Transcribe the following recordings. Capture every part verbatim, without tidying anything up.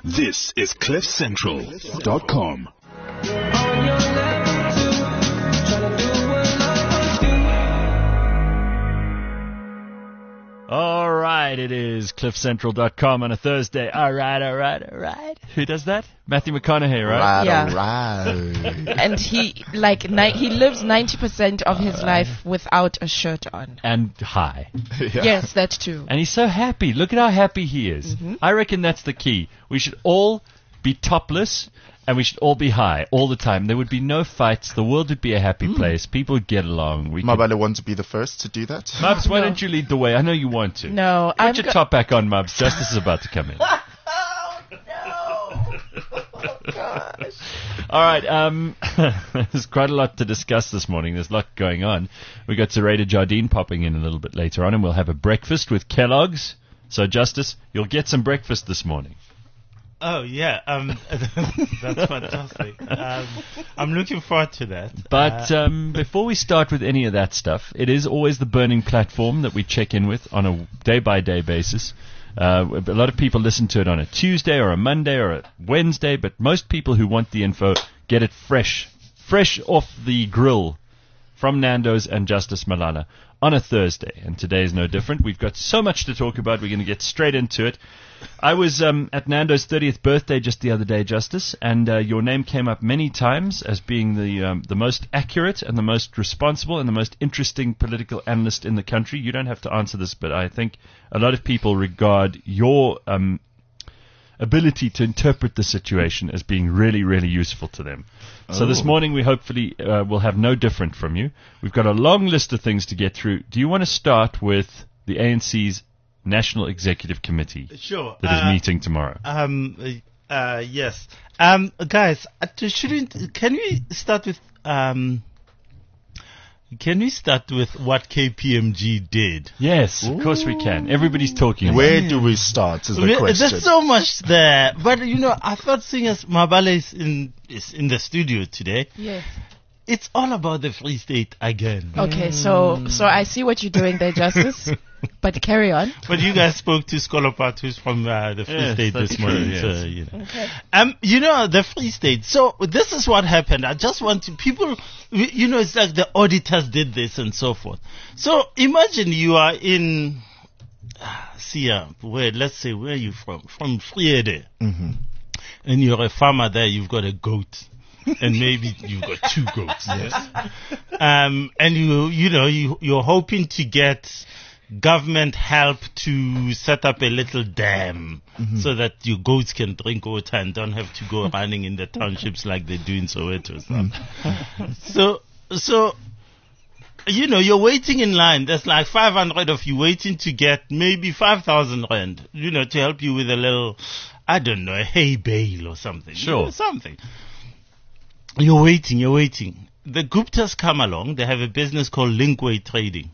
This is cliff central dot com. All right, it is cliff central dot com on a Thursday. All right, all right, all right. Who does that? Matthew McConaughey, right? Right, Yeah. right. And he like ni- he lives ninety percent of his life without a shirt on. And high. Yeah. Yes, that too. And he's so happy. Look at how happy he is. Mm-hmm. I reckon that's the key. We should all be topless and we should all be high all the time. There would be no fights. The world would be a happy place. People would get along. We could... Mabale want to be the first to do that? Mubs, why No. don't you lead the way? I know you want to. No, Put I'm your go- top back on, Mubs. Justice is about to come in. All right, um, there's quite a lot to discuss this morning. There's a lot going on. We've got Zoraida Jardine popping in a little bit later on, and we'll have a breakfast with Kellogg's. So, Justice, you'll get some breakfast this morning. Oh, yeah. Um, that's fantastic. Um, I'm looking forward to that. But Uh, um, before we start with any of that stuff, it is always the burning platform that we check in with on a day-by-day basis. Uh, a lot of people listen to it on a Tuesday or a Monday or a Wednesday, but most people who want the info get it fresh, fresh off the grill from Nando's and Justice Malala on a Thursday. And today is no different. We've got so much to talk about. We're going to get straight into it. I was um, at Nando's thirtieth birthday just the other day, Justice, and uh, your name came up many times as being the um, the most accurate and the most responsible and the most interesting political analyst in the country. You don't have to answer this, but I think a lot of people regard your um, ability to interpret the situation as being really, really useful to them. So this Oh. morning we hopefully uh, will have no different from you. We've got a long list of things to get through. Do you want to start with the A N C's National Executive Committee sure. that is Uh, meeting tomorrow? Um, uh, yes. Um, guys, uh, to- shouldn't, can we start with, um, can we start with what K P M G did? Yes, of course we can. Everybody's talking about Where it. do we start is the Well, question. There's so much there. But, you know, I thought seeing as Mabale is in, is in the studio today, Yes. it's all about the Free State again. Okay, so so I see what you're doing there, Justice. But carry on. But you guys spoke to Scholar Pat, who's from uh, the Free Yes, State that's this true, morning. yes. So, you know. Okay. Um, you know, the Free State. So this is what happened. I just want to, people, you know, it's like the auditors did this and so forth. So imagine you are in, uh, Sia, where, let's say, where are you from? From Friede. Mm-hmm. And you're a farmer there, you've got a goat. And maybe you've got two goats. Yes. Um, and you, you know, you, you're hoping to get government help to set up a little dam so that your goats can drink water and don't have to go running in the townships like they do in Soweto. So, so, you know, you're waiting in line. There's like five hundred of you waiting to get maybe five thousand rand, you know, to help you with a little, I don't know, a hay bale or something. you Sure. know, something. You're waiting, you're waiting. The Guptas come along. They have a business called Linkway Trading.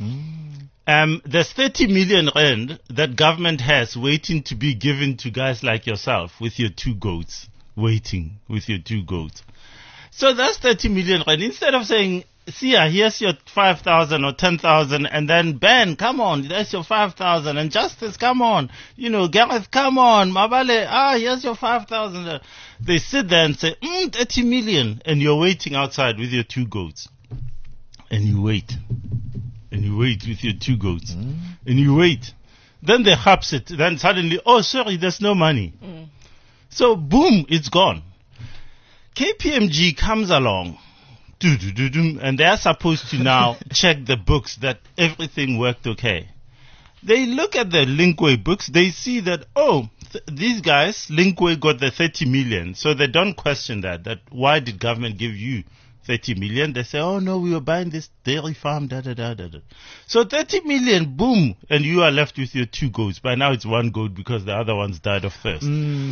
Um, there's thirty million rand that government has waiting to be given to guys like yourself with your two goats, waiting with your two goats. So that's thirty million rand. Instead of saying, Sia, here's your five thousand or ten thousand, and then Ben, come on, there's your five thousand, and Justice, come on, you know, Gareth, come on, Mabale, ah, here's your five thousand. They sit there and say, mm, thirty million, and you're waiting outside with your two goats. And you wait. And you wait with your two goats. Mm. And you wait. Then they haps it. Then suddenly, oh, sorry, there's no money. Mm. So, boom, it's gone. K P M G comes along. Doo-doo-doo-doo, and they're supposed to now check the books that everything worked okay. They look at the Linkway books. They see that, oh, th- these guys, Linkway got the thirty million. So they don't question that. That why did government give you thirty million? They say, oh no, we were buying this dairy farm, da da da da da. So thirty million, boom, and you are left with your two goats. By now it's one goat because the other one's died of thirst.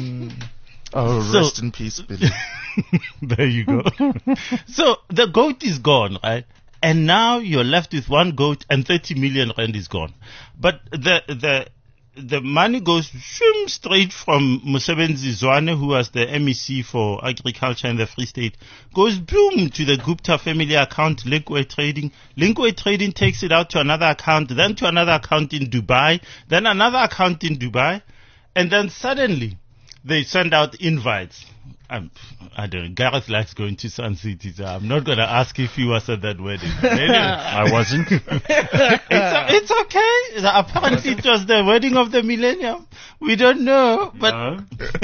Oh, So- rest in peace, Billy. There you go. So the goat is gone, right? And now you're left with one goat and thirty million rand is gone. But the the the money goes swim straight from Musebenzi Zwane, who was the M E C for agriculture in the Free State, goes boom to the Gupta family account, Linkway Trading. Linkway Trading takes it out to another account, then to another account in Dubai, then another account in Dubai, and then suddenly they send out invites. Um, I don't know. Gareth likes going to Sun City, so I'm not going to ask if he was at that wedding. Anyway, I wasn't. it's, it's okay. Apparently, it was the wedding of the millennium. We don't know, but No.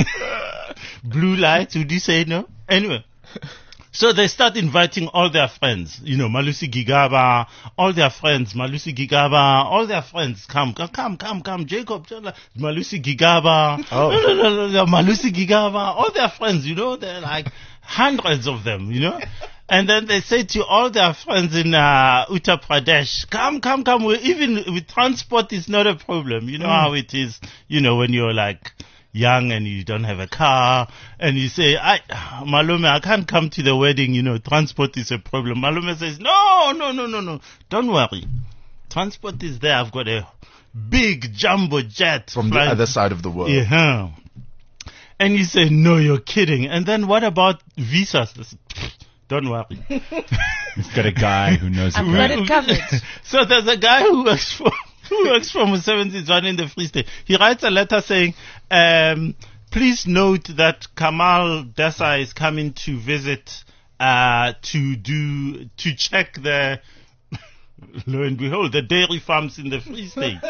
blue lights. Would you say no? Anyway. So they start inviting all their friends, you know, Malusi Gigaba, all their friends, Malusi Gigaba, all their friends, come, come, come, come, come, Jacob, Malusi Gigaba, Oh. no, no, no, no, no, Malusi Gigaba, all their friends, you know, they're like hundreds of them, you know. And then they say to all their friends in uh, Uttar Pradesh, come, come, come, we, even with transport is not a problem. You know how it is, you know, when you're like young and you don't have a car and you say, I, Malume, I can't come to the wedding, you know, transport is a problem. Malume says, no, no, no, no, no, don't worry. Transport is there. I've got a big jumbo jet. From the flying- other side of the world. Yeah. And you say, no, you're kidding. And then what about visas? They say, don't worry. You've got a guy who knows I've it got well. it covered. So there's a guy who works for who works for Musevenzi's one in the Free State. He writes a letter saying, um, please note that Kamal Desa is coming to visit uh, to do to check the lo and behold the dairy farms in the Free State.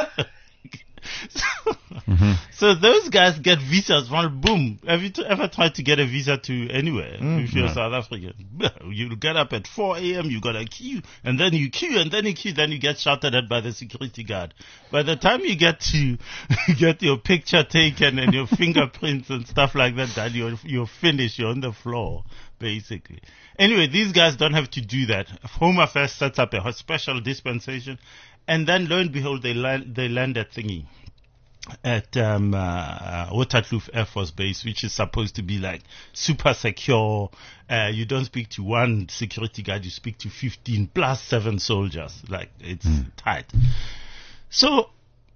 so, Mm-hmm. so those guys get visas. Well, boom. Have you t- ever tried to get a visa to anywhere? If you're South African, you get up at four a.m. You got a queue, and then you queue, and then you queue, then you get shouted at by the security guard. By the time you get to get your picture taken and your fingerprints and stuff like that, done, you're you're finished. You're on the floor, basically. Anyway, these guys don't have to do that. Home Affairs sets up a special dispensation, and then lo and behold, they land they land at thingy. At um, uh, Waterkloof Air Force Base, which is supposed to be like super secure. Uh, you don't speak to one security guard, you speak to fifteen plus seven soldiers. Like, it's tight. So,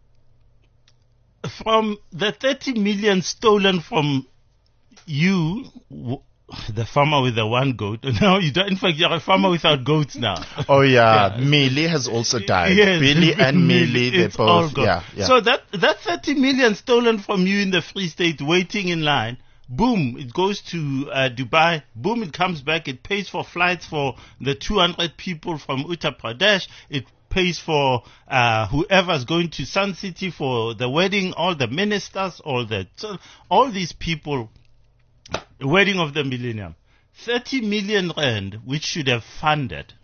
from the thirty million stolen from you, w- the farmer with the one goat, now you don't, in fact, you're a farmer without goats now. Oh yeah, Millie has also died. Yes, Billy and Millie, they it's all both, gone. yeah, yeah. So that, that thirty million stolen from you in the Free State, waiting in line, boom, it goes to uh, Dubai, boom, it comes back, it pays for flights for the two hundred people from Uttar Pradesh, it pays for uh, whoever's going to Sun City for the wedding, all the ministers, all the, all these people, wedding of the millennium. thirty million rand, which should have funded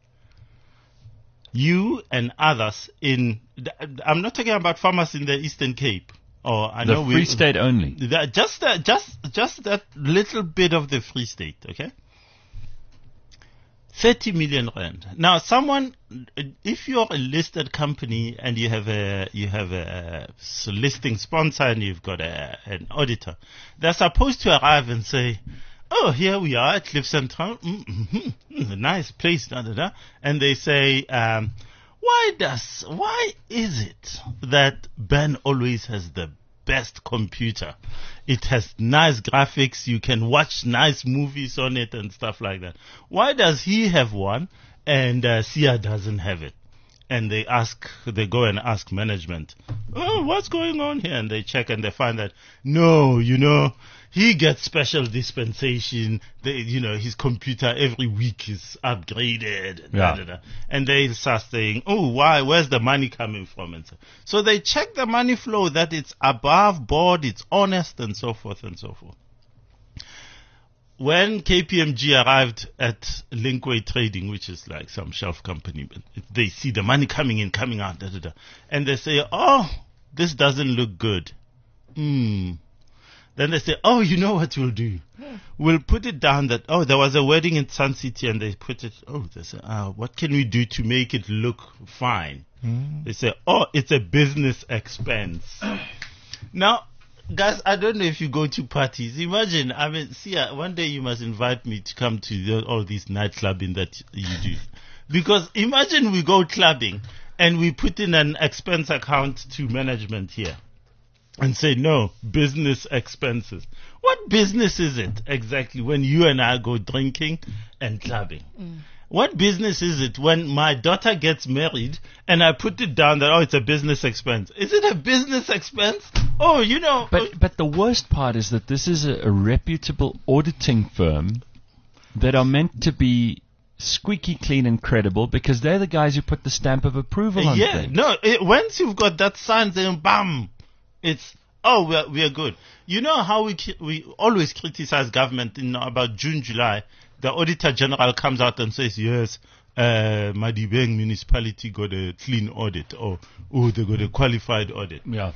you and others in, I'm not talking about farmers in the Eastern Cape. Or I The know Free we, State only. that, just, that, just, just that little bit of the Free State, okay? thirty million rand. Now, someone, if you're a listed company and you have a you have a listing sponsor and you've got a, an auditor, they're supposed to arrive and say, "Oh, here we are at Cliff Central, mm-hmm. nice place." Da, da, da. And they say, um, "Why does why is it that Ben always has the best computer? It has nice graphics. You can watch nice movies on it and stuff like that. Why does he have one and uh, Sia doesn't have it?" And they ask, they go and ask management, "Oh, what's going on here?" And they check and they find that, no, you know, he gets special dispensation. They, you know, his computer every week is upgraded. Yeah. Da, da, da. And they start saying, "Oh, why? Where's the money coming from?" And so, so they check the money flow, that it's above board, it's honest, and so forth and so forth. When K P M G arrived at Linkway Trading, which is like some shelf company, but they see the money coming in, coming out, da, da, da, and they say, "Oh, this doesn't look good." Hmm. Then they say, "Oh, you know what we'll do? We'll put it down that, oh, there was a wedding in Sun City," and they put it, oh, they say, uh, "What can we do to make it look fine?" Mm. They say, "Oh, it's a business expense." Now, guys, I don't know if you go to parties. Imagine, I mean, see, uh, one day you must invite me to come to the, all these night clubbing that you do. Because imagine we go clubbing and we put in an expense account to management here and say, no, business expenses. What business is it exactly when you and I go drinking and clubbing? Mm. what business is it when my daughter gets married and I put it down that, oh, it's a business expense? Is it a business expense? Oh, you know. But but the worst part is that this is a, a reputable auditing firm that are meant to be squeaky clean and credible because they're the guys who put the stamp of approval on yeah, things. no, it, once you've got that sign, then bam, it's, oh, we're, we're good. You know how we we always criticize government in about June, July. The Auditor General comes out and says, yes, uh, Madibeng municipality got a clean audit, or oh, they got a qualified audit. Yeah.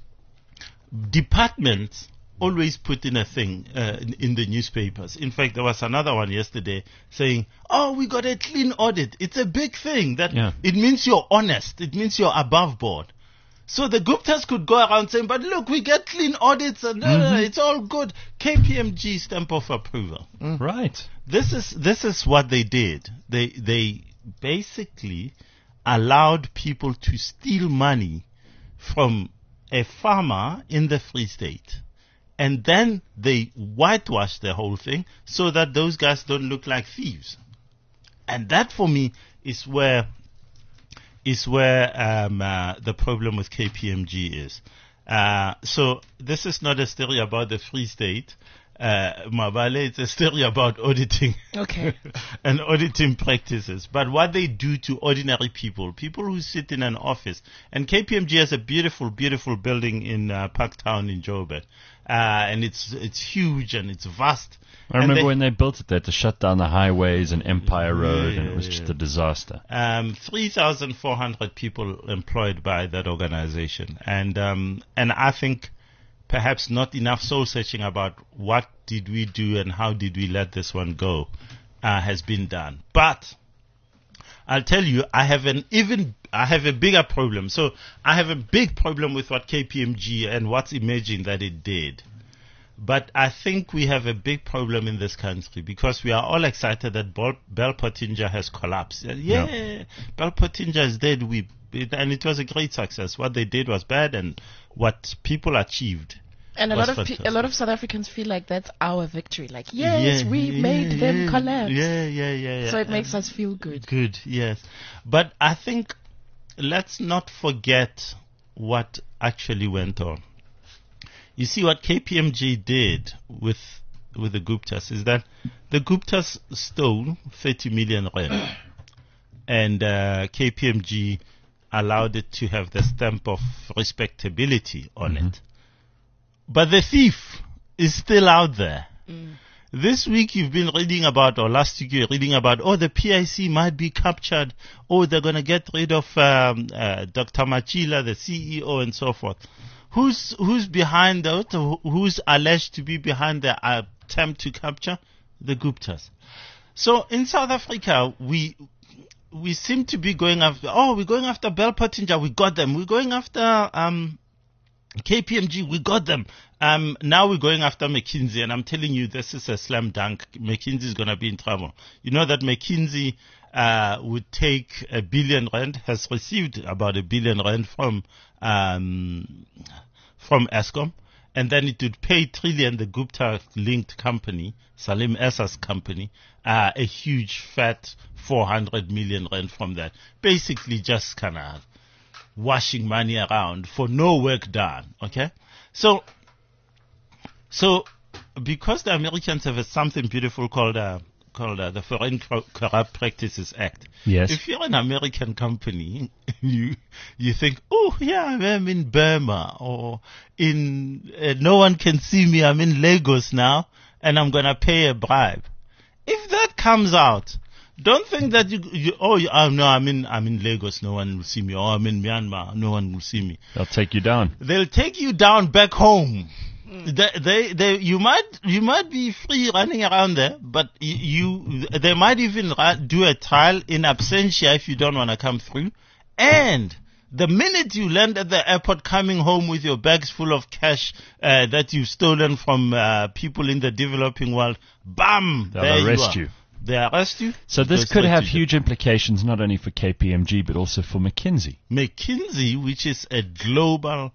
Departments always put in a thing uh, in, in the newspapers. In fact, there was another one yesterday saying, oh, we got a clean audit. It's a big thing. That Yeah. It means you're honest. It means you're above board. So the Guptas could go around saying, but look, we get clean audits and uh, Mm-hmm. it's all good. K P M G stamp of approval. Right. This is this is what they did. They they basically allowed people to steal money from a farmer in the Free State. And then they whitewashed the whole thing so that those guys don't look like thieves. And that for me is where is where um, uh, the problem with K P M G is. Uh, so this is not a story about the Free State. Uh, Mabale, it's a story about auditing. Okay. And auditing practices. But what they do to ordinary people, people who sit in an office. And K P M G has a beautiful, beautiful building in uh, Parktown in Joburg. Uh, and it's it's huge and it's vast. I remember and they, when they built it, they had to shut down the highways and Empire Road, Yeah, and it was yeah, just yeah. a disaster. Um, three thousand four hundred people employed by that organization. And um, and I think perhaps not enough soul searching about what did we do and how did we let this one go uh, has been done. But I'll tell you, I have an even, I have a bigger problem. So I have a big problem with what K P M G and what's emerging that it did. But I think we have a big problem in this country because we are all excited that Bel, Bell Pottinger has collapsed. Uh, Yeah, Yeah. Bell Pottinger is dead. We, it, and it was a great success. What they did was bad, and what people achieved. And a was lot of pe- fantastic. a lot of South Africans feel like that's our victory. Like, yes, Yeah, we yeah, made them yeah, collapse. Yeah, yeah, yeah, yeah. So it makes Um, us feel good. Good, yes. But I think let's not forget what actually went on. You see, what K P M G did with with the Guptas is that the Guptas stole thirty million rand, and uh, K P M G allowed it to have the stamp of respectability on it. But the thief is still out there. This week you've been reading about, or last week you're reading about, oh, the P I C might be captured. Oh, they're going to get rid of um, uh, Doctor Machila, the C E O, and so forth. Who's who's behind that? Who's alleged to be behind the attempt to capture? The Guptas. So in South Africa, we we seem to be going after, oh, we're going after Bell Pottinger, we got them. We're going after um, K P M G, we got them. Um, now we're going after McKinsey, and I'm telling you, this is a slam dunk. McKinsey is going to be in trouble. You know that McKinsey uh, would take a billion rand, has received about a billion rand from um, from Eskom, and then it would pay Trillion, the Gupta-linked company, Salim Essa's company, uh, a huge fat four hundred million rand from that. Basically just kind of washing money around for no work done, okay? So, so because the Americans have a, something beautiful called uh, called uh, the Foreign Cor- Corrupt Practices Act. Yes. If you're an American company, you you think, oh yeah, I'm in Burma, or in uh, no one can see me. I'm in Lagos now, and I'm gonna pay a bribe. If that comes out, don't think that you, you oh you, oh no, I'm in I'm in Lagos, no one will see me. Or I'm in Myanmar, no one will see me. They'll take you down. They'll take you down back home. They, they, they, you might, you might be free running around there, but you, you they might even ra- do a trial in absentia if you don't want to come through. And the minute you land at the airport, coming home with your bags full of cash uh, that you've stolen from uh, people in the developing world, bam, They'll there arrest you. you. Are. They arrest you. So this That's could what have you do. huge implications not only for K P M G but also for McKinsey. McKinsey, which is a global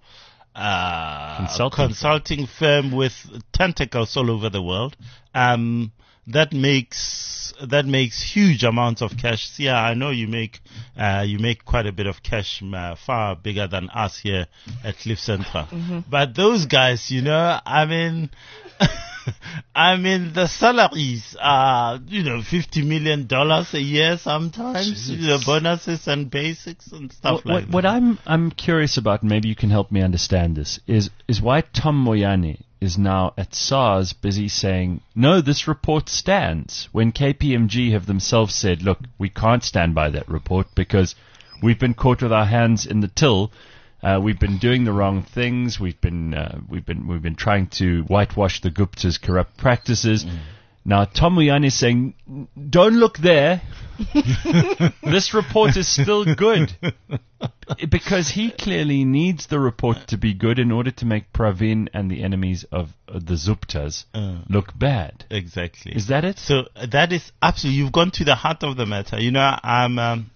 uh, Consulting. consulting firm with tentacles all over the world. Um, that makes that makes huge amounts of cash. See, yeah, I know you make uh, you make quite a bit of cash, uh, far bigger than us here at Cliff Central. Mm-hmm. But those guys, you know, I mean, I mean, the salaries are, you know, fifty million dollars a year sometimes, you know, bonuses and basics and stuff what, like what, that. What I'm I'm curious about, and maybe you can help me understand this, is is why Tom Moyane is now at SARS busy saying, no, this report stands, when K P M G have themselves said, look, we can't stand by that report because we've been caught with our hands in the till. Uh, we've been doing the wrong things. We've been uh, we've been we've been trying to whitewash the Gupta's corrupt practices. Mm. Now Tom Moyane is saying, don't look there. This report is still good, because he clearly needs the report to be good in order to make Pravin and the enemies of uh, the Zuptas uh, look bad. Exactly. Is that it? So uh, that is absolutely. You've gone to the heart of the matter. You know, I'm. Um,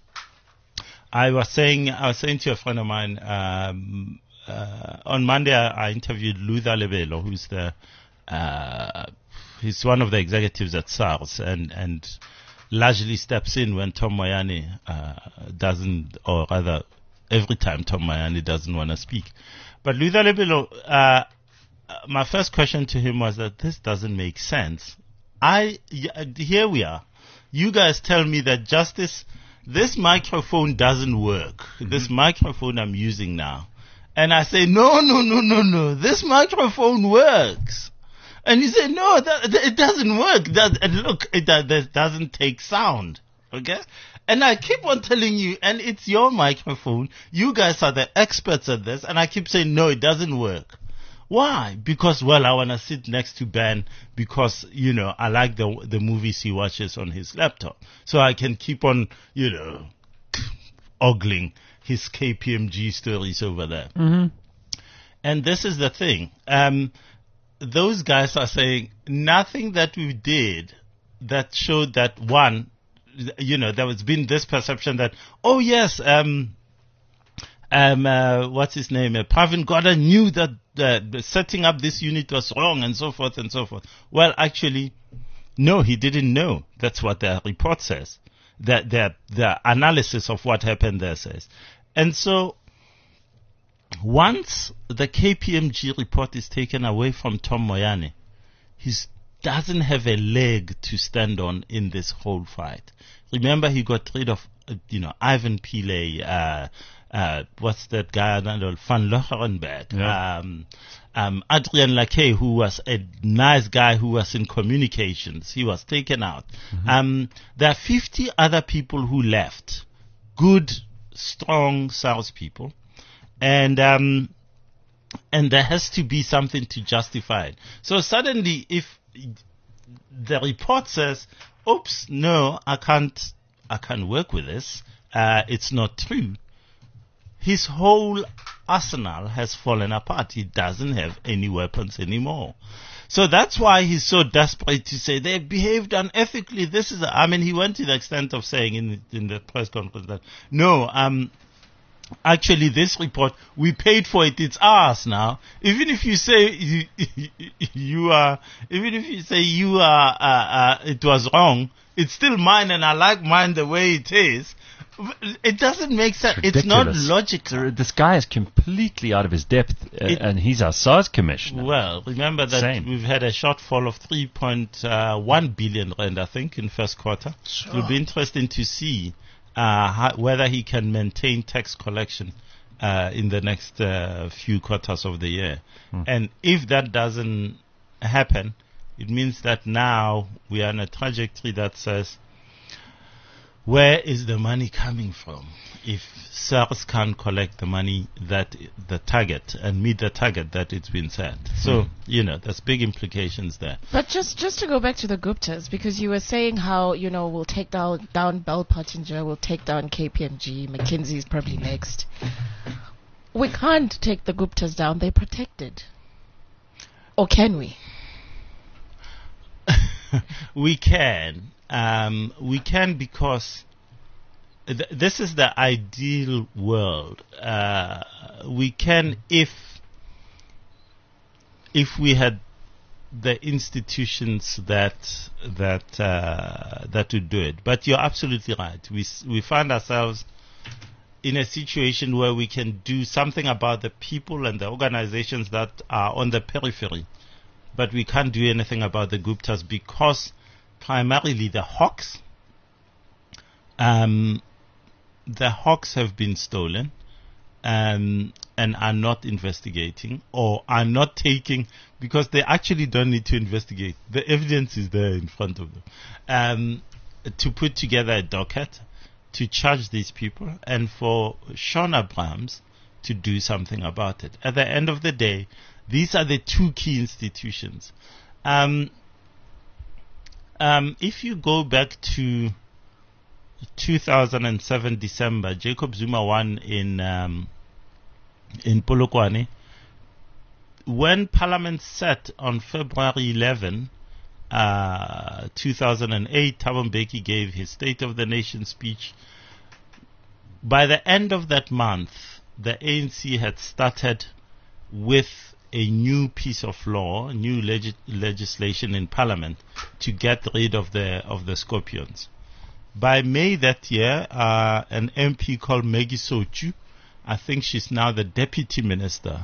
I was saying, I was saying to a friend of mine, um, uh, on Monday I, I interviewed Luther Lebelo, who's the, uh, he's one of the executives at SARS, and, and largely steps in when Tom Moyane, uh, doesn't, or rather, every time Tom Moyane doesn't want to speak. But Luther Lebelo, uh, my first question to him was that this doesn't make sense. I, here we are. You guys tell me that justice, this microphone doesn't work. Mm-hmm. This microphone I'm using now. And I say, no, no, no, no, no. This microphone works. And you say, no, that, that, it doesn't work. That, and look, it that, that doesn't take sound. Okay? And I keep on telling you, and it's your microphone. You guys are the experts at this. And I keep saying, no, it doesn't work. Why? Because, well, I want to sit next to Ben because, you know, I like the the movies he watches on his laptop. So I can keep on, you know, ogling his K P M G stories over there. Mm-hmm. And this is the thing. Um, those guys are saying nothing that we did that showed that, one, you know, there has been this perception that, oh, yes, um, Um, uh, what's his name? Uh, Pravin Gordhan knew that uh, setting up this unit was wrong and so forth and so forth. Well, actually, no, he didn't know. That's what the report says. The, the, the analysis of what happened there says. And so, once the K P M G report is taken away from Tom Moyane, he doesn't have a leg to stand on in this whole fight. Remember, he got rid of, uh, you know, Ivan Pillay, uh, Uh, what's that guy? Van Locherenberg. Yeah. Um, um, Adrian Lakay, who was a nice guy who was in communications. He was taken out. Mm-hmm. Um, there are fifty other people who left. Good, strong SARS people. And, um, and there has to be something to justify it. So suddenly, if the report says, oops, no, I can't, I can't work with this, uh, it's not true, his whole arsenal has fallen apart. He doesn't have any weapons anymore. So that's why he's so desperate to say they behaved unethically. This is, a, I mean, he went to the extent of saying in, in the press conference that, no, um, actually this report, we paid for it, it's ours now. Even if you say you, you are, even if you say you are, uh, uh, it was wrong, it's still mine and I like mine the way it is. It doesn't make sense. It's, it's not logical. This guy is completely out of his depth, uh, it, and he's our SARS commissioner. Well, remember that Same. we've had a shortfall of three point one billion rand, I think, in first quarter. Sure. It'll be interesting to see uh, how, whether he can maintain tax collection uh, in the next uh, few quarters of the year. Hmm. And if that doesn't happen, it means that now we are on a trajectory that says, where is the money coming from? If SARS can't collect the money that the target and meet the target that it's been set. So, mm. you know, there's big implications there. But just, just to go back to the Guptas, because you were saying how, you know, we'll take down, down Bell Pottinger, we'll take down K P M G, McKinsey is probably next. We can't take the Guptas down, they're protected. Or can we? We can. Um, we can because th- this is the ideal world. Uh, we can if if we had the institutions that that uh, that would do it. But you're absolutely right. We s- we find ourselves in a situation where we can do something about the people and the organizations that are on the periphery, but we can't do anything about the Guptas because primarily the Hawks, um, the Hawks have been stolen. Um, and are not investigating or are not taking, because they actually don't need to investigate. The evidence is there in front of them. Um, to put together a docket to charge these people and for Shaun Abrahams to do something about it. At the end of the day, these are the two key institutions. Um, um, if you go back to two thousand seven December, Jacob Zuma won in um, in Polokwane. When Parliament sat on February eleventh, uh, two thousand eight, Thabo Mbeki gave his State of the Nation speech. By the end of that month, the A N C had started with a new piece of law, new leg- legislation in Parliament to get rid of the of the scorpions. By May that year, uh, an M P called Maggie Sochu, I think she's now the deputy minister.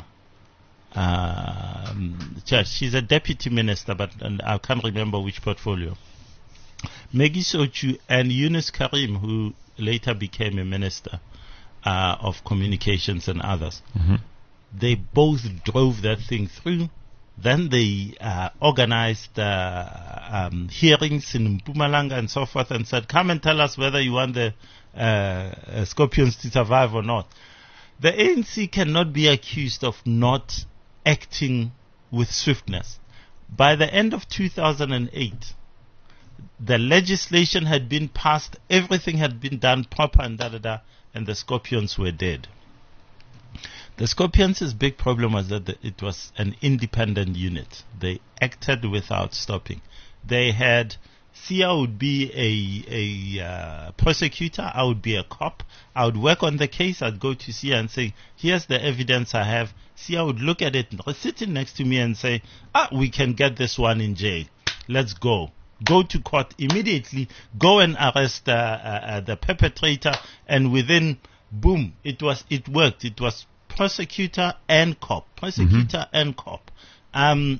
Um, she's a deputy minister, but and I can't remember which portfolio. Maggie Sochu and Yunus Karim, who later became a minister uh, of communications and others, Mm-hmm. they both drove that thing through. Then they uh, organized uh, um, hearings in Mpumalanga and so forth and said, come and tell us whether you want the uh, uh, scorpions to survive or not. The A N C cannot be accused of not acting with swiftness. By the end of two thousand eight, the legislation had been passed, everything had been done proper and da da da, and the scorpions were dead. The Scorpions' big problem was that the, it was an independent unit. They acted without stopping. They had, Sia would be a, a uh, prosecutor, I would be a cop. I would work on the case, I'd go to Sia and say, here's the evidence I have. Sia would look at it, sitting next to me and say, ah, we can get this one in jail. Let's go. Go to court immediately, go and arrest uh, uh, uh, the perpetrator, and within, boom, it was, it worked. It was prosecutor and cop, prosecutor mm-hmm. and cop. Um,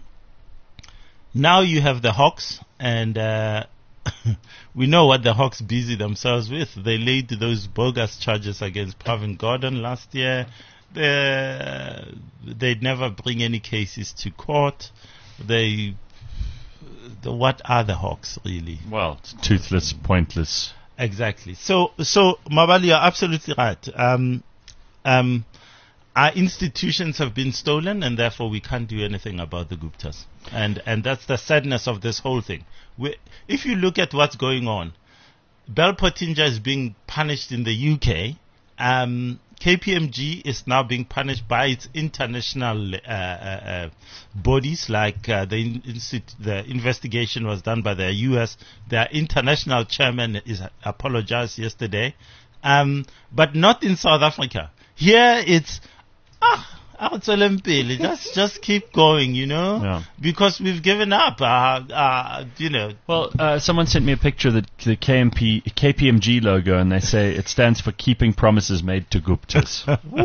now you have the Hawks, and uh, we know what the Hawks busy themselves with. They laid those bogus charges against Pravin Gordhan last year. They, they'd never bring any cases to court. They, the, what are the Hawks really? Well, it's toothless, pointless. Exactly. So, so Mabali, you're absolutely right. Um, um, Our institutions have been stolen, and therefore we can't do anything about the Guptas. And and that's the sadness of this whole thing. We, if you look at what's going on, Bell Pottinger is being punished in the U K. Um, K P M G is now being punished by its international uh, uh, uh, bodies, like uh, the, in, the investigation was done by the U S. Their international chairman is apologized yesterday, um, but not in South Africa. Here it's Ah, just just keep going, you know, yeah. because we've given up. Uh, uh, you know. Well, uh, someone sent me a picture of the, the K M P, K P M G logo, and they say it stands for Keeping Promises Made to Guptas.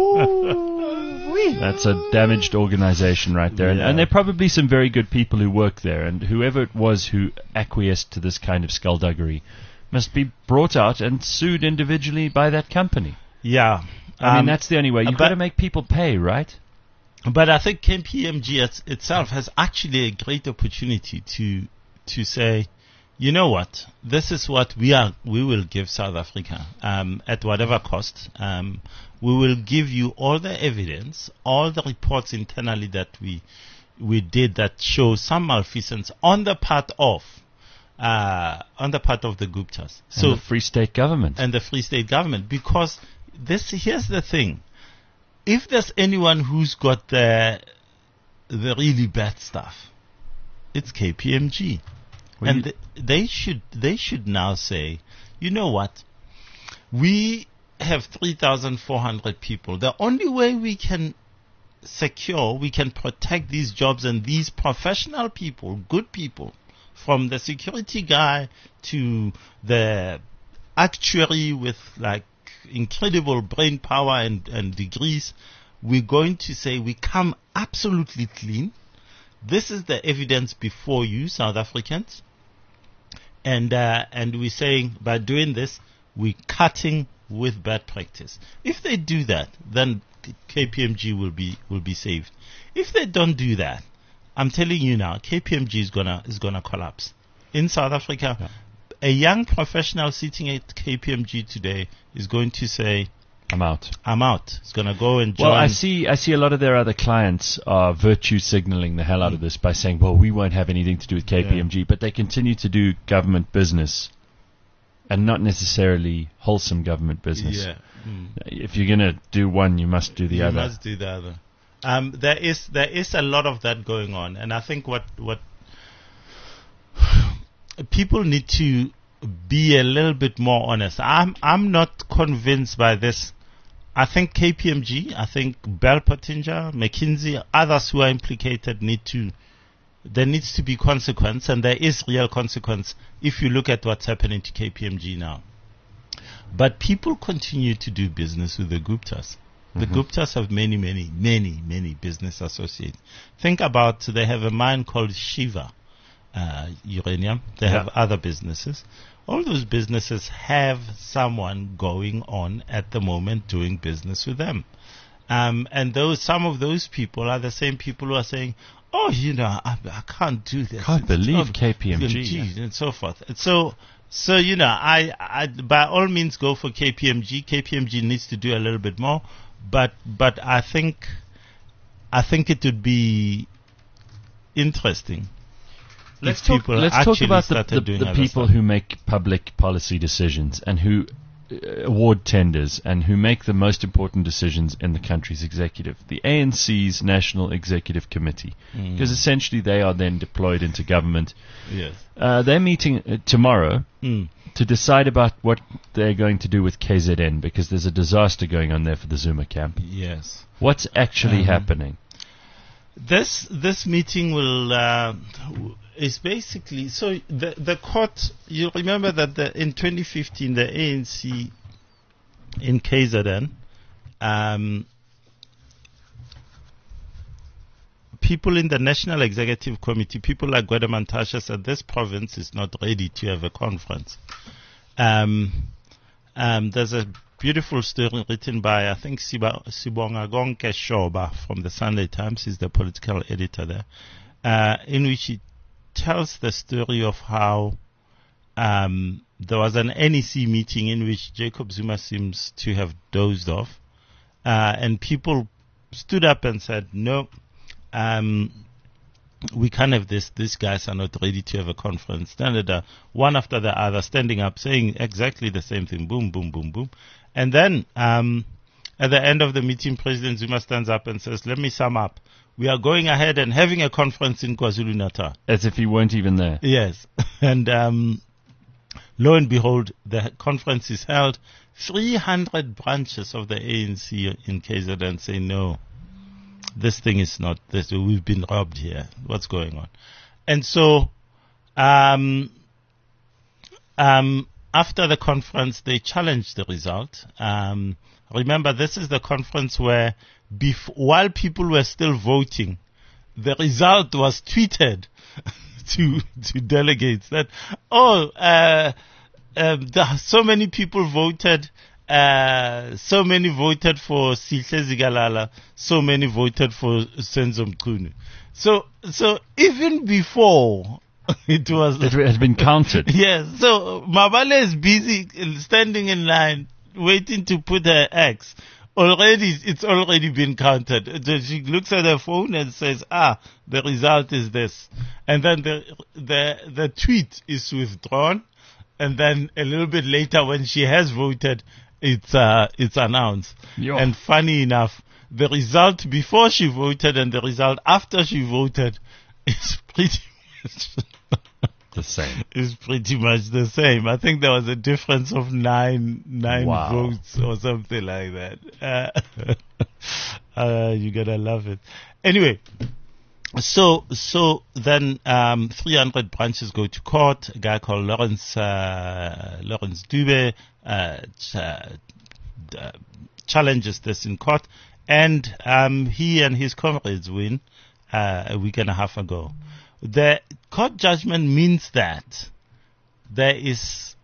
That's a damaged organization right there, and, Yeah. and there are probably some very good people who work there, and whoever it was who acquiesced to this kind of skullduggery must be brought out and sued individually by that company. Yeah. I mean, Um, that's the only way. You've but- got to make people pay, right? But I think K P M G it's, itself has actually a great opportunity to to say, you know what, this is what we are. We will give South Africa um, at whatever cost. Um, we will give you all the evidence, all the reports internally that we we did that show some malfeasance on the part of uh, on the part of the Guptas. So the Free State government. and the Free State government, because this here's the thing. If there's anyone who's got the the really bad stuff, it's K P M G, Well, and you- th- they should they should now say, you know what, we have three thousand four hundred people. The only way we can secure, we can protect these jobs and these professional people, good people, from the security guy to the actuary with like incredible brain power and, and degrees, we're going to say we come absolutely clean. This is the evidence before you, South Africans. And uh, and we're saying by doing this, we're cutting with bad practice. If they do that, then K P M G will be will be saved. If they don't do that, I'm telling you now, K P M G is gonna is gonna collapse. In South Africa, yeah. A young professional sitting at K P M G today is going to say, I'm out. I'm out. It's going to go and join. Well, I see I see a lot of their other clients are virtue signaling the hell out of this by saying, well, we won't have anything to do with K P M G, yeah. But they continue to do government business and not necessarily wholesome government business. Yeah. Mm. If you're going to do one, you must do the you other. You must do the other. Um, there is there is a lot of that going on, and I think what what people need to be a little bit more honest. I'm I'm not convinced by this. I think K P M G, I think Bell Pottinger, McKinsey, others who are implicated need to, there needs to be consequence, and there is real consequence if you look at what's happening to K P M G now. But people continue to do business with the Guptas. The mm-hmm. Guptas have many, many, many, many business associates. Think about, they have a mine called Shiva uh, Uranium. They yeah. have other businesses. All those businesses have someone going on at the moment doing business with them. Um, and those, some of those people are the same people who are saying, oh, you know, I, I can't do this. Can't it's believe K P M G. Yeah. And so forth. And so, so, you know, I, I, by all means go for K P M G. K P M G needs to do a little bit more. But, but I think, I think it would be interesting. Let's talk, let's talk about the, the, the people stuff. who make public policy decisions and who uh, award tenders and who make the most important decisions in the country's executive. The A N C's National Executive Committee. Because mm. essentially they are then deployed into government. Yes. Uh, they're meeting uh, tomorrow mm. to decide about what they're going to do with K Z N because there's a disaster going on there for the Zuma camp. Yes. What's actually um, happening? This this meeting will... Uh, is basically, so the the court, you remember that the, in twenty fifteen the A N C in K Z N, um, people in the National Executive Committee, people like Gwede Mantashe said this province is not ready to have a conference. Um, um, there's a beautiful story written by, I think, Siba, Sibonga Gonke Shoba from the Sunday Times, he's the political editor there, uh, in which he tells the story of how um, there was an N E C meeting in which Jacob Zuma seems to have dozed off, uh, and people stood up and said, no, um, we can't have this, these guys are not ready to have a conference. Standard, uh, one after the other, standing up, saying exactly the same thing, boom, boom, boom, boom. And then um, at the end of the meeting, President Zuma stands up and says, let me sum up. We are going ahead and having a conference in KwaZulu-Natal. As if he weren't even there. Yes. And um, lo and behold, the conference is held. three hundred branches of the A N C in K Z N say, no, this thing is not this. We've been robbed here. What's going on? And so um, um, after the conference, they challenged the result. Um, remember, this is the conference where Bef- while people were still voting, the result was tweeted to to delegates that, oh, uh, uh, the, so many people voted, uh, so many voted for Sihle Zikalala, so many voted for Senzo Mchunu. So, so even before it was... It has been counted. Yes, so Mabale is busy standing in line, waiting to put her X. Already, it's already been counted. She looks at her phone and says, ah, the result is this. And then the, the, the tweet is withdrawn. And then a little bit later when she has voted, it's, uh, it's announced. Yo. And funny enough, the result before she voted and the result after she voted is pretty much the same. Is pretty much the same. I think there was a difference of nine nine wow. votes or something like that. Uh, Uh, you're gonna love it. Anyway, so so then um, three hundred branches go to court. A guy called Lawrence uh, Lawrence Dube uh, ch- uh, challenges this in court, and um, he and his comrades win uh, a week and a half ago. The court judgment means that there is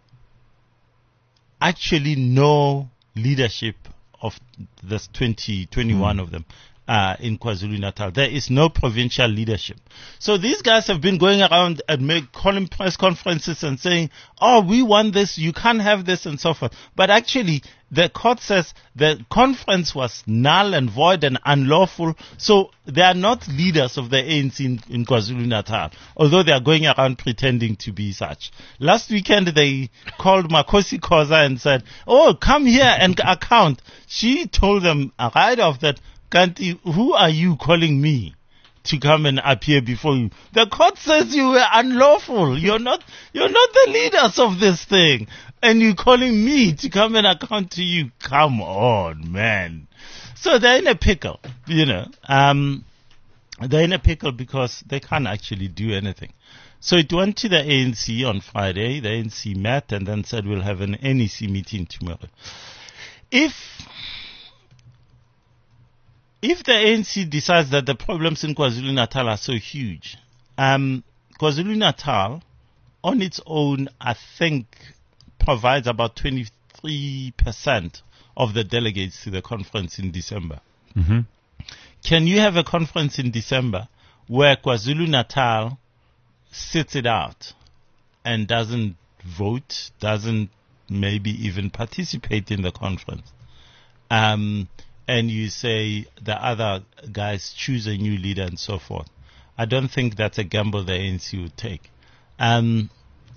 actually no leadership of this twenty, twenty-one mm. of them uh, in KwaZulu-Natal. There is no provincial leadership. So these guys have been going around and make, calling press conferences and saying, oh, we want this, you can't have this, and so forth. But actually, the court says the conference was null and void and unlawful, so they are not leaders of the A N C in, in KwaZulu-Natal, although they are going around pretending to be such. Last weekend, they called Makosi Khoza and said, oh, come here and account. She told them right off that, Kanti, who are you calling me to come and appear before you? The court says you were unlawful. You're not, you're not the leaders of this thing. And you're calling me to come and account to you. Come on, man. So they're in a pickle, you know. Um, they're in a pickle because they can't actually do anything. So it went to the A N C on Friday. The A N C met and then said we'll have an N E C meeting tomorrow. If If the A N C decides that the problems in KwaZulu-Natal are so huge, um, KwaZulu-Natal on its own, I think, provides about twenty-three percent of the delegates to the conference in December. Mm-hmm. Can you have a conference in December where KwaZulu-Natal sits it out and doesn't vote, doesn't maybe even participate in the conference? Um, and you say the other guys choose a new leader and so forth. I don't think that's a gamble the A N C would take. Um,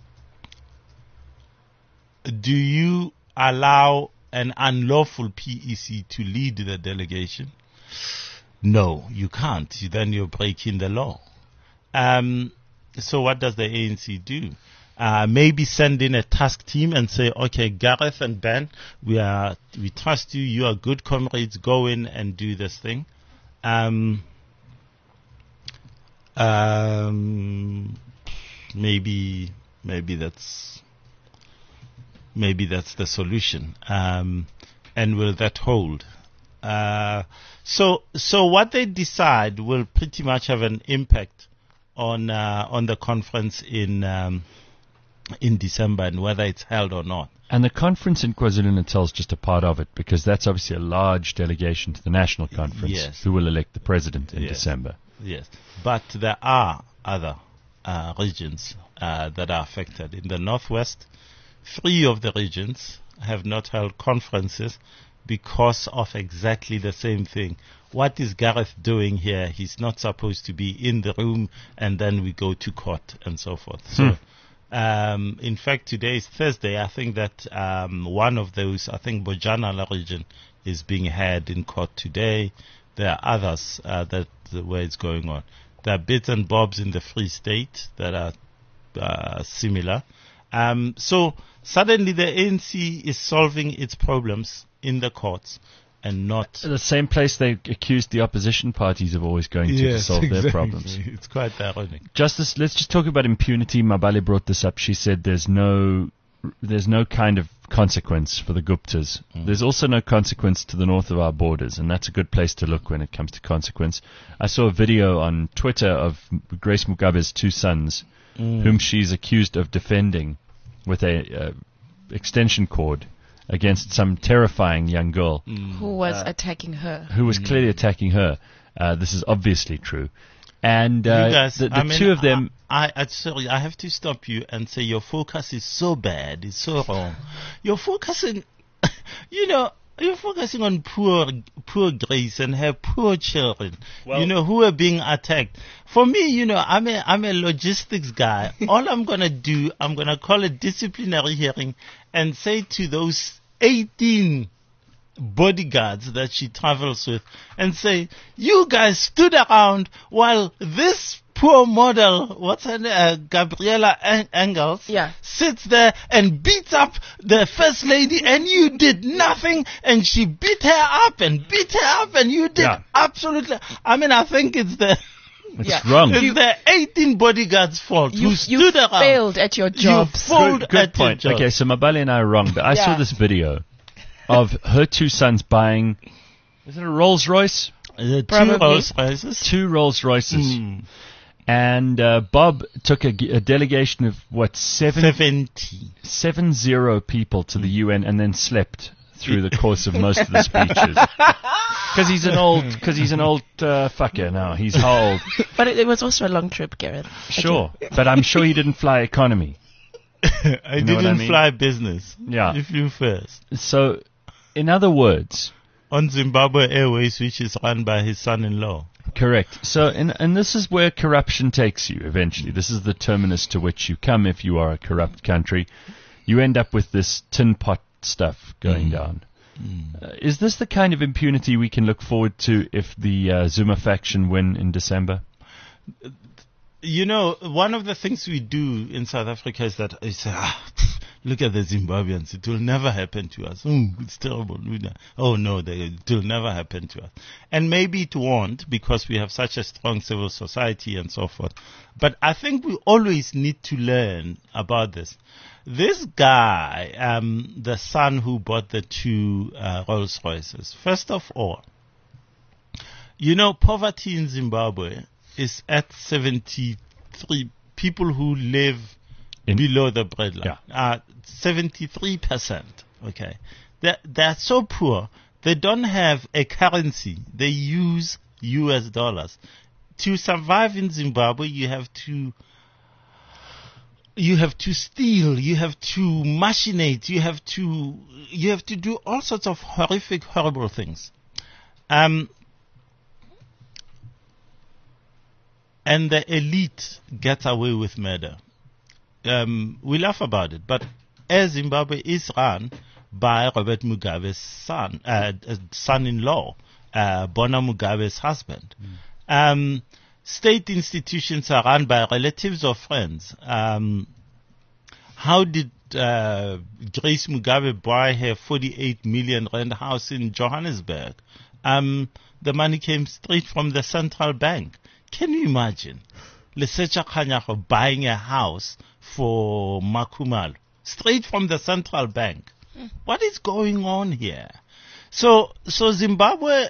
do you allow an unlawful P E C to lead the delegation? No, you can't. Then you're breaking the law. Um, so what does the A N C do? Uh, maybe send in a task team and say, okay, Gareth and Ben, we are, we trust you. You are good comrades. Go in and do this thing. Um, um, maybe, maybe that's, maybe that's the solution. Um, and will that hold? Uh, so, so what they decide will pretty much have an impact on, uh, on the conference in, um, in December and whether it's held or not. And the conference in KwaZulu-Natal is just a part of it because that's obviously a large delegation to the national conference yes. who will elect the president in yes. December. Yes, but there are other uh, regions uh, that are affected. In the northwest, three of the regions have not held conferences because of exactly the same thing. What is Gareth doing here? He's not supposed to be in the room, and then we go to court and so forth. So. Hmm. Um, in fact, today is Thursday. I think that um, one of those, I think Bojana region, is being had in court today. There are others uh, that where it's going on. There are bits and bobs in the Free State that are uh, similar. Um, so suddenly the A N C is solving its problems in the courts and not the same place they accused the opposition parties of always going to, yes, to solve exactly. their problems. It's quite ironic. Justice, let's just talk about impunity. Mabale brought this up. She said there's no, there's no kind of consequence for the Guptas. Mm. There's also no consequence to the north of our borders, and that's a good place to look when it comes to consequence. I saw a video on Twitter of Grace Mugabe's two sons, mm. whom she's accused of defending with a uh, extension cord against some terrifying young girl mm. who was uh, attacking her. Who was mm. clearly attacking her. Uh, this is obviously true. And uh, guys, the, the I mean, two of them... I, I, sorry, I have to stop you and say your focus is so bad. It's so wrong. You're focusing... you know, you're focusing on poor poor Grace and her poor children, well, you know, who are being attacked. For me, you know, I'm a, I'm a logistics guy. All I'm going to do, I'm going to call a disciplinary hearing and say to those eighteen bodyguards that she travels with and say, you guys stood around while this poor model, what's her name, uh, Gabriela An- Engels, Yeah. sits there and beats up the first lady, and you did nothing, and she beat her up and beat her up, and you did Yeah. absolutely. I mean, I think it's the It's Yeah. wrong. it's the eighteen bodyguards' fault You, who you stood around. failed at your jobs. You failed Good, good at your point. job. Okay, so Mabali and I are wrong, but I saw Yeah. this video of her two sons buying, is it a Rolls Royce? Uh, two Probably. Rolls Royces. Two Rolls Royces. Mm. And uh, Bob took a, g- a delegation of, what, seven, Seventy. seven zero people to the U N and then slept through the course of most of the speeches. Because he's an old, because he's an old uh, fucker now. He's how old? But it, it was also a long trip, Gareth. Sure. But I'm sure he didn't fly economy. I You know what didn't I mean? fly business. Yeah. You flew first. So, in other words, On Zimbabwe Airways, which is run by his son-in-law. correct. So, and, and this is where corruption takes you eventually. This is the terminus to which you come if you are a corrupt country. You end up with this tin pot stuff going down. Uh, is this the kind of impunity we can look forward to if the uh, Zuma faction win in December? You know, one of the things we do in South Africa is that I say, ah, pff, look at the Zimbabweans. It will never happen to us. Mm, it's terrible. Oh, no, they, it will never happen to us. And maybe it won't because we have such a strong civil society and so forth. But I think we always need to learn about this. This guy, um, the son who bought the two uh, Rolls Royces, first of all, you know, poverty in Zimbabwe is at seventy-three. People who live In- below the breadline Yeah. are seventy-three percent. Okay. They're, they're so poor, they don't have a currency. They use U S dollars. To survive in Zimbabwe, you have to you have to steal, you have to machinate, you have to you have to do all sorts of horrific, horrible things. Um, and the elite gets away with murder. Um, we laugh about it, but Air Zimbabwe is run by Robert Mugabe's son, uh, uh, son-in-law, uh, Bona Mugabe's husband. Um, state institutions are run by relatives or friends. Um, how did uh, Grace Mugabe buy her forty-eight million rand house in Johannesburg? Um, the money came straight from the central bank. Can you imagine? Lesetja Kganyago buying a house for Makumalo straight from the central bank. What is going on here? So, so Zimbabwe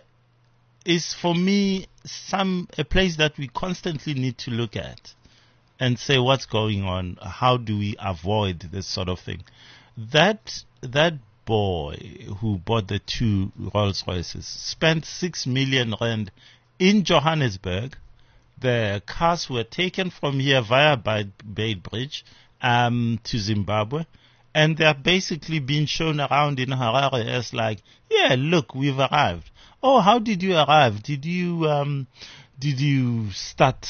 is for me some a place that we constantly need to look at and say what's going on. How do we avoid this sort of thing? That that boy who bought the two Rolls Royces spent six million rand in Johannesburg. The cars were taken from here via Beitbridge um, to Zimbabwe, and they're basically being shown around in Harare as like, yeah, look, we've arrived. Oh, how did you arrive? Did you um, did you start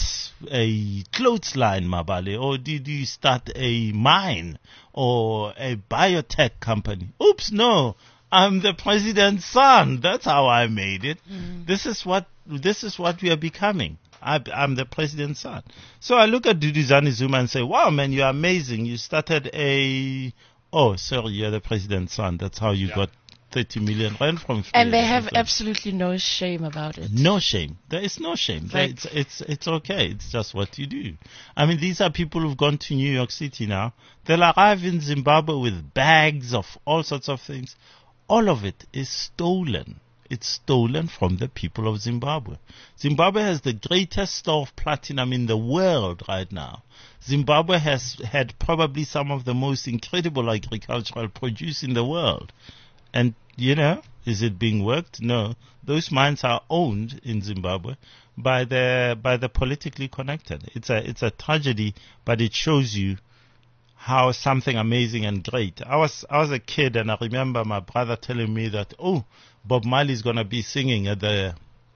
a clothesline, Mabale, or did you start a mine or a biotech company? Oops, no, I'm the president's son. That's how I made it. Mm. This is what this is what we are becoming. I, I'm the president's son. So I look at Duduzane Zuma and say, wow, man, you're amazing. You started a... Oh, sorry, you're the president's son. That's how you yeah. got thirty million rand from... And they have absolutely no shame about it. No shame. There is no shame. Like, it's, it's, it's okay. It's just what you do. I mean, these are people who've gone to New York City now. They'll arrive in Zimbabwe with bags of all sorts of things. All of it is stolen. It's stolen from the people of Zimbabwe. Zimbabwe has the greatest store of platinum in the world right now. Zimbabwe has had probably some of the most incredible agricultural produce in the world. And, you know, is it being worked? No. Those mines are owned in Zimbabwe by the by the politically connected. It's a it's a tragedy, but it shows you how something amazing and great. I was I was a kid, and I remember my brother telling me that, oh, Bob Marley is going to be singing at the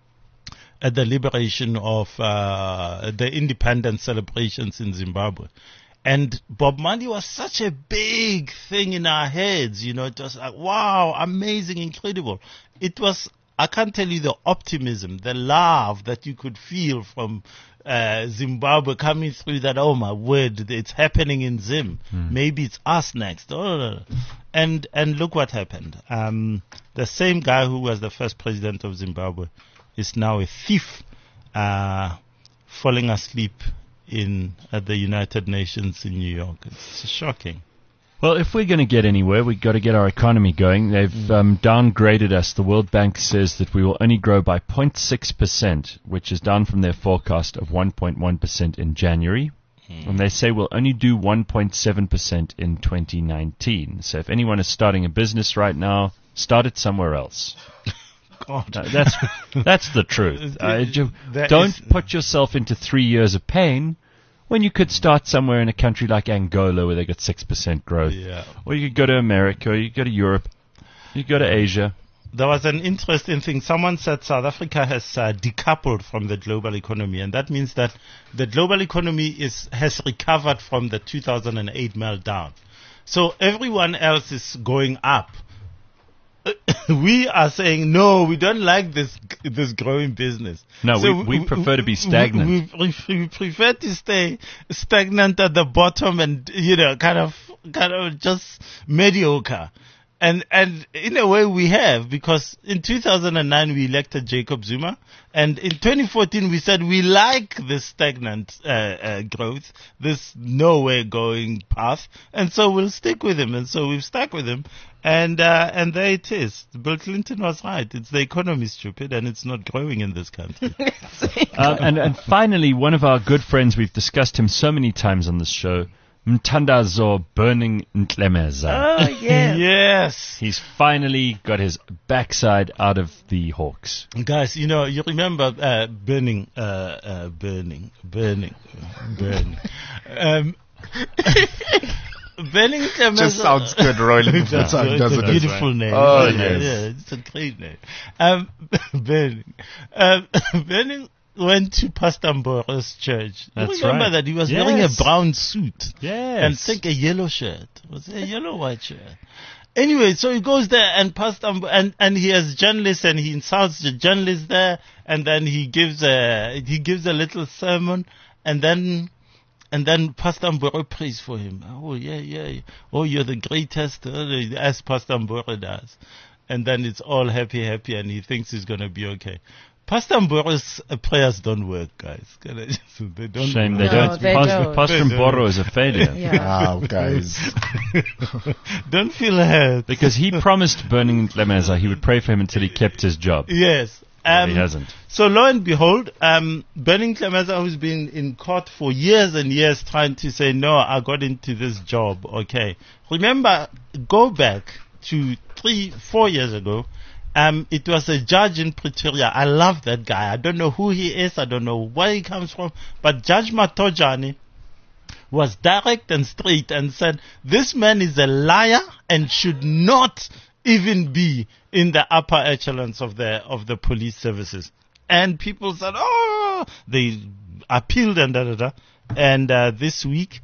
at the liberation of uh, the independence celebrations in Zimbabwe. And Bob Marley was such a big thing in our heads, you know. It was like, wow, amazing, incredible. It was I can't tell you the optimism, the love that you could feel from uh, Zimbabwe coming through that, oh my word, it's happening in Zim. Mm. Maybe it's us next. Oh, and, and look what happened. Um, the same guy who was the first president of Zimbabwe is now a thief, uh, falling asleep in at the United Nations in New York. It's shocking. Well, if we're going to get anywhere, we've got to get our economy going. They've um, downgraded us. The World Bank says that we will only grow by zero point six percent, which is down from their forecast of one point one percent in January. Mm. And they say we'll only do one point seven percent in twenty nineteen. So if anyone is starting a business right now, start it somewhere else. God. Uh, that's that's the truth. Uh, ju- don't put yourself into three years of pain when you could start somewhere in a country like Angola where they got six percent growth. Yeah. Or you could go to America, or you could go to Europe, you could go to Asia. There was an interesting thing. Someone said South Africa has uh, decoupled from the global economy, and that means that the global economy is has recovered from the two thousand eight meltdown. So everyone else is going up. We are saying, no, we don't like this this growing business. No, so we, we prefer to be stagnant. We, we, we prefer to stay stagnant at the bottom and, you know, kind of kind of just mediocre. And and in a way we have, because in two thousand nine we elected Jacob Zuma, and in twenty fourteen we said we like this stagnant uh, uh, growth, this nowhere going path, and so we'll stick with him. And so we've stuck with him, and uh, and there it is. Bill Clinton was right. It's the economy, stupid, and it's not growing in this country. uh, and and finally, one of our good friends, we've discussed him so many times on this show, Mthandazo Burning Ntlemeza. Oh, yes. Yes. He's finally got his backside out of the Hawks. Guys, you know, you remember uh, burning, uh, uh, burning, burning, burning. um, Burning Ntlemeza. Just sounds good, Roland. That's Doesn't it's a it? beautiful name. Oh, isn't it? yes. Yeah, it's a great name. Um, Burning. Um, Burning went to Pastor Mboro's church. That's you remember right. that he was Yes. wearing a brown suit. Yes. And think a yellow shirt. Was it a yellow white shirt? Anyway, so he goes there and Pastor Mb- and and he has journalists and he insults the journalists there, and then he gives a he gives a little sermon, and then and then Pastor Mboro prays for him. Oh yeah, yeah. Oh, you're the greatest, uh, as Pastor Mboro does. And then it's all happy, happy, and he thinks he's going to be okay. Pastor Mboro's uh, prayers don't work, guys. They don't Shame work. they No, don't. they Pastor, don't. Pastor They don't. Mboro is a failure. Yeah. Wow, guys. Don't feel hurt. Because he promised Burning Ntlemeza he would pray for him until he kept his job. Yes. But Um, he hasn't. So lo and behold, um, Burning Ntlemeza, who's been in court for years and years trying to say, no, I got into this job, okay. Remember, go back to three, four years ago, um, it was a judge in Pretoria. I love that guy. I don't know who he is. I don't know where he comes from. But Judge Matojani was direct and straight and said, this man is a liar and should not even be in the upper echelons of the of the police services. And people said, oh, they appealed and da da da. And uh, this week,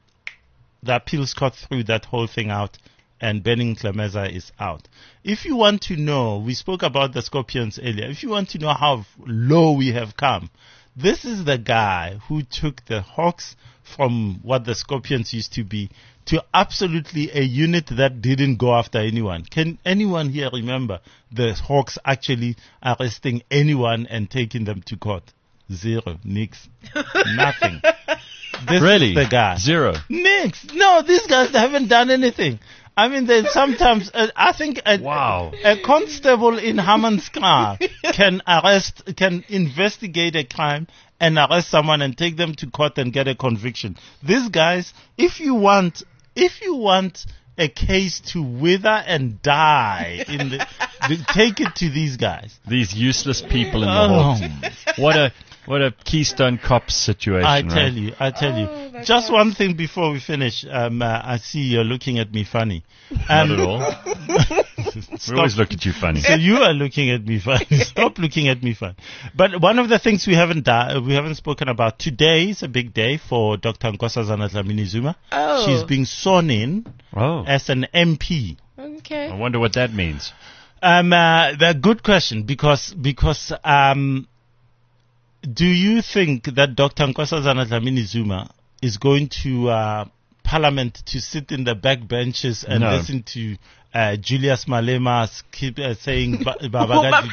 the appeals got through that whole thing out, and Burning Ntlemeza is out. If you want to know, we spoke about the Scorpions earlier. If you want to know how low we have come, this is the guy who took the Hawks from what the Scorpions used to be to absolutely a unit that didn't go after anyone. Can anyone here remember the Hawks actually arresting anyone and taking them to court? Zero. Nix. Nothing. This Really? is the guy. Zero. Nix. No, these guys haven't done anything. I mean, they sometimes, uh, I think a, Wow. a constable in Hammanskraal can arrest, can investigate a crime and arrest someone and take them to court and get a conviction. These guys, if you want, if you want a case to wither and die, in the, the, take it to these guys. These useless people in the Oh. Hawks. What a what a Keystone Cops situation, I right? tell you, I tell Oh, you. my Just gosh. one thing before we finish. Um, uh, I see you're looking at me funny. Not Um, at all. We always look at you funny. So you are looking at me funny. Stop looking at me funny. But one of the things we haven't done, we haven't spoken about today is a big day for Doctor Nkosazana Dlamini Zuma. Oh. She's being sworn in Oh, as an M P. I Okay. wonder what that means. Um, uh, the good question because because um, do you think that Doctor Nkosazana Dlamini Zuma is going to uh, Parliament to sit in the back benches and No. listen to uh, Julius Malema keep uh, saying ba- Baba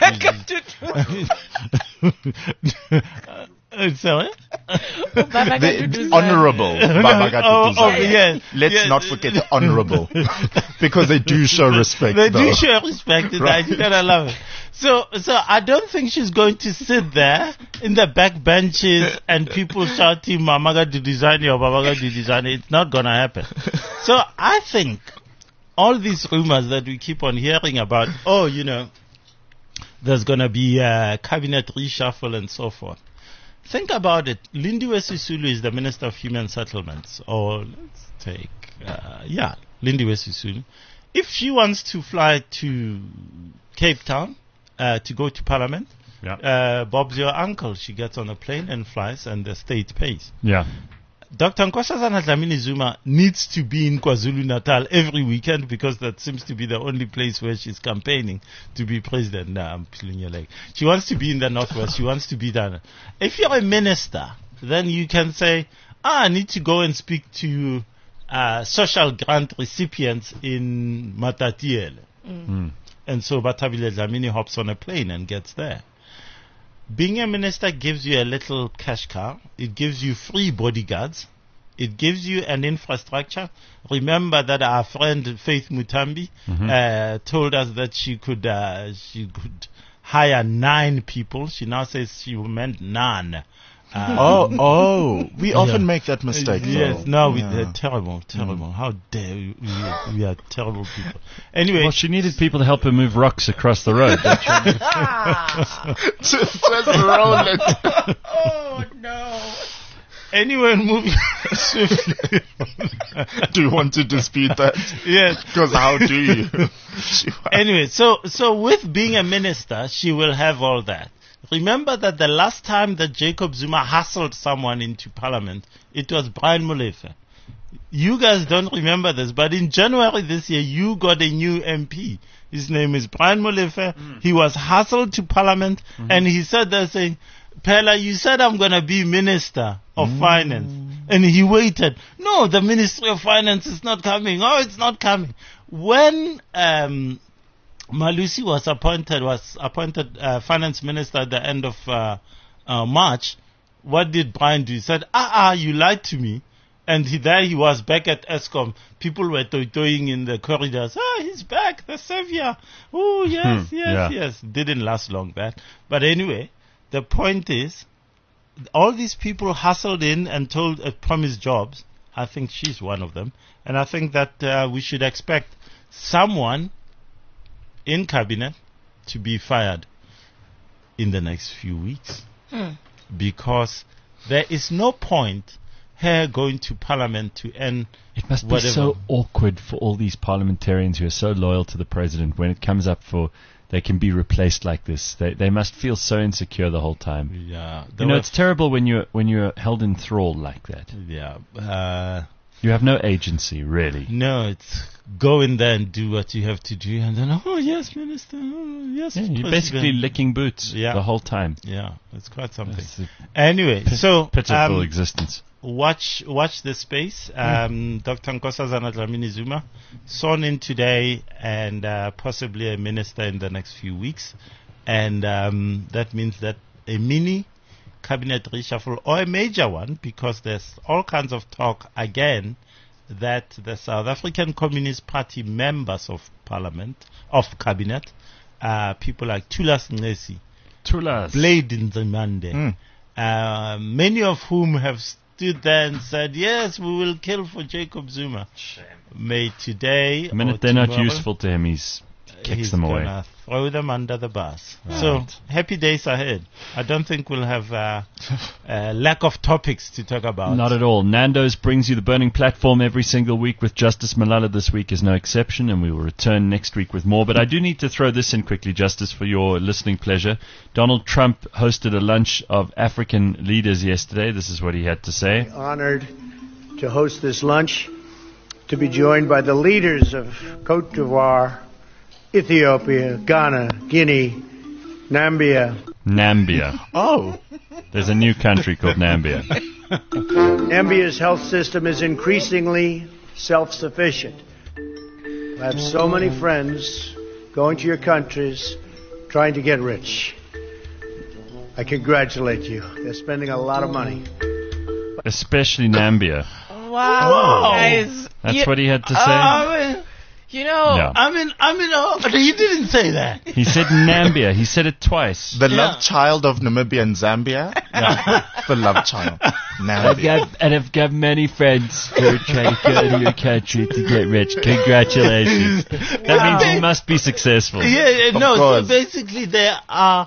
Uh, sorry? Baba The, Gadu the Duzane. honorable Baba Gadu Oh, oh, Duzane. yeah. Let's Yeah. not forget the honorable, because they do show respect. They though. do show respect, and Right. I do kind of love it. So, so I don't think she's going to sit there in the back benches and people shouting "Mamaga to design or Babaga to design." It's not gonna happen. So I think all these rumors that we keep on hearing about, oh, you know, there's gonna be a cabinet reshuffle and so forth. Think about it. Lindiwe Sisulu is the Minister of Human Settlements, or let's take, uh, yeah, Lindiwe Sisulu. If she wants to fly to Cape Town uh, to go to Parliament, Yeah. uh, Bob's your uncle. She gets on a plane and flies, and the state pays. Yeah. Doctor Nkosazana Dlamini Zuma needs to be in KwaZulu-Natal every weekend because that seems to be the only place where she's campaigning to be president. Nah, I'm pulling your leg. She wants to be in the Northwest. She wants to be there. If you're a minister, then you can say, ah, I need to go and speak to uh, social grant recipients in Matatiele. Mm. And so Batabile Dlamini hops on a plane and gets there. Being a minister gives you a little cash cow. It gives you free bodyguards. It gives you an infrastructure. Remember that our friend Faith Mutambi Mhm. uh, told us that she could uh, she could hire nine people. She now says she meant none. Uh, Oh, oh, we often Yeah. make that mistake. Yes, though. no, we, Yeah. they're terrible, terrible. How dare we, we, are, we are terrible people. Anyway, Well, she needed people to help her move rocks across the road. don't you? Just, just roll it. Oh no. anyway, moving swiftly. Do you want to dispute that? Yes. Because how do you? She- Anyway, so so with being a minister, she will have all that. Remember that the last time that Jacob Zuma hustled someone into parliament, it was Brian Molefe. You guys don't remember this, but in January this year, you got a new M P. His name is Brian Molefe. He was hustled to parliament, and he said they're saying, Pella, you said I'm going to be Minister of Finance. And he waited. No, the Ministry of Finance is not coming. Oh, it's not coming. When um, Malusi was appointed, was appointed uh, Finance Minister at the end of uh, uh, March, what did Brian do? He said, ah, ah, you lied to me. And he, there he was back at ESCOM. People were toy-toying in the corridors. Ah, he's back, the savior. Oh, yes, Hmm, yes, yeah. yes. Didn't last long, that. But anyway, the point is, all these people hustled in and told, uh, promised jobs. I think she's one of them. And I think that uh, we should expect someone in cabinet to be fired in the next few weeks. Hmm. Because there is no point her going to parliament to end It must be whatever. so awkward for all these parliamentarians who are so loyal to the president when it comes up for they can be replaced like this. They they must feel so insecure the whole time. Yeah, You know, it's terrible when you're when you're held in thrall like that. yeah. Uh, You have no agency, really. no, it's go in there and do what you have to do, and then oh yes, minister, oh, yes, Yeah, you're president. basically licking boots Yeah. the whole time. Yeah, it's quite something. It's a Anyway, so pitiful um, existence. watch watch this space. Um, Doctor Nkosazana Dlamini Zuma sworn in today, and uh, possibly a minister in the next few weeks, and um, that means that a mini cabinet reshuffle or a major one, because there's all kinds of talk again that the South African Communist Party members of parliament, of cabinet, uh, people like Thulas Nxesi, Tulas. Blade Nzimande, Mm. uh, many of whom have stood there and said, yes, we will kill for Jacob Zuma. May today The minute or they're not tomorrow, useful to him, he's kicks he's them away. gonna throw them under the bus. Right. So, happy days ahead. I don't think we'll have uh, a lack of topics to talk about. Not at all. Nando's brings you the Burning Platform every single week with Justice Malala. This week is no exception, and we will return next week with more. But I do need to throw this in quickly, Justice, for your listening pleasure. Donald Trump hosted a lunch of African leaders yesterday. This is what he had to say. Honored to host this lunch, to be joined by the leaders of Cote d'Ivoire, Ethiopia, Ghana, Guinea, Nambia. Nambia. Oh. There's a new country called Nambia. Nambia's health system is increasingly self-sufficient. I have so many friends going to your countries trying to get rich. I congratulate you. They're spending a lot of money. Especially Nambia. Wow, guys. That's you, what he had to say. I mean, you know, No. I mean, I mean, oh, he didn't say that. He said Nambia. He said it twice. The Yeah. love child of Namibia and Zambia? The love child. Namibia. and I've got many friends who are trying to go to your country to get rich. Congratulations. That Wow. means he must be successful. Yeah, yeah, Of no, course. so basically there are...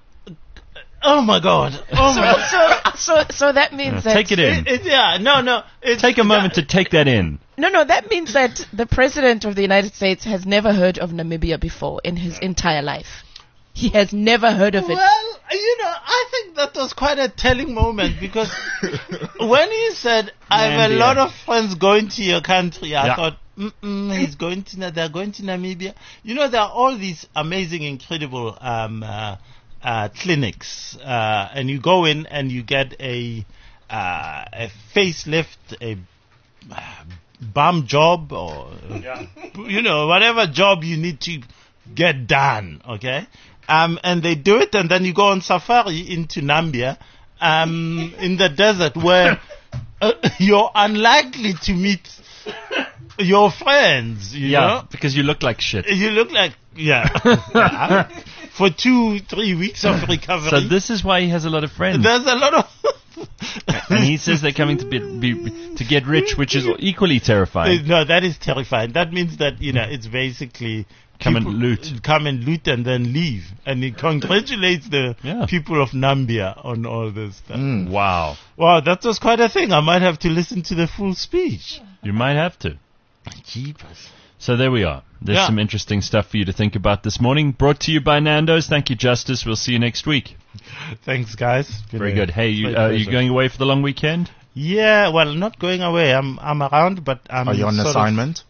Oh, my God. Oh, my God. so, so, so that means Yeah, that take it in. It, yeah, no, no. It's, Take a moment to take that in. No, no, that means that the president of the United States has never heard of Namibia before in his entire life. He has never heard of it. Well, you know, I think that was quite a telling moment because when he said, I have a Nambia. lot of friends going to your country, I Yeah. thought, Mm-mm, he's going to, Na- they're going to Namibia. You know, there are all these amazing, incredible um, uh, uh, clinics, uh, and you go in and you get a, uh, a facelift, a uh, bum job, or, you know, whatever job you need to get done, okay? Um, and they do it, and then you go on safari into Nambia, um, in the desert where uh, you're unlikely to meet your friends, you Yeah, know? because you look like shit. You look like, yeah, yeah. For two, three weeks of recovery. So this is why he has a lot of friends. There's a lot of... And he says they're coming to be, be to get rich, which is equally terrifying. No, that is terrifying. That means that, you know, it's basically... Come and people loot. Come and loot and then leave. And he congratulates the Yeah. people of Nambia on all this stuff. Mm. Wow. Wow, that was quite a thing. I might have to listen to the full speech. You might have to. Jeepers. So there we are. There's Yeah. some interesting stuff for you to think about this morning. Brought to you by Nando's. Thank you, Justice. We'll see you next week. Thanks, guys. Been Very a good. Hey, you, great uh, you pleasure. going away for the long weekend? Yeah, well, not going away. I'm I'm around, but I'm Are you on sort of- assignment?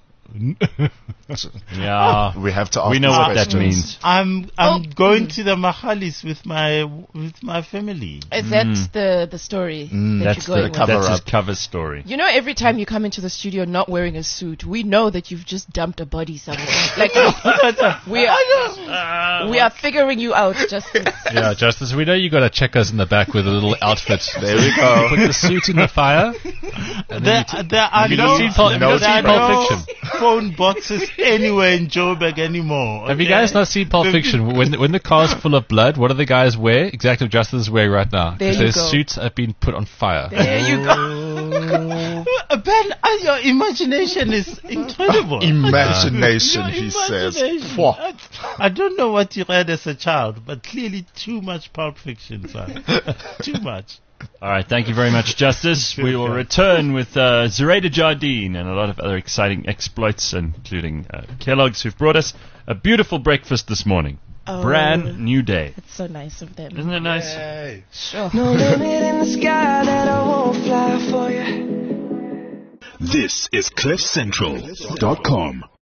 Yeah. We have to ask We know these what that questions. means. I'm I'm Oh. going to the Mahalis with my with my family. Is that Mm. the the story Mm, that That's you're going the with? cover That's his up. cover story. You know, every time you come into the studio not wearing a suit, we know that you've just dumped a body somewhere. Like we are, we are figuring you out. Just Yeah, Justice, we know you got to check us in the back with a little outfit. There we go. Put the suit in the fire. And then There, you t- there are you no, don't see Pul- have you there not seen are Pulp no Fiction? phone boxes anywhere in Joburg anymore. Have you okay? guys not seen Pulp The- Fiction? When when the car's full of blood, what do the guys wear? Exactly what Justice is wearing right now. There 'Cause you their go. suits have been put on fire. there you go. Uh, Ben, uh, your imagination is incredible. Imagination, Your he says. imagination. Pwah. I, I don't know what you read as a child, but clearly too much Pulp Fiction, son. Too much. All right. Thank you very much, Justice. We will return with uh, Zoraida Jardine and a lot of other exciting exploits, including uh, Kellogg's, who've brought us a beautiful breakfast this morning. Oh. Brand new day. It's so nice of them. Isn't it nice? Sure. No limit in the sky that I won't fly for you. This is cliff central dot com.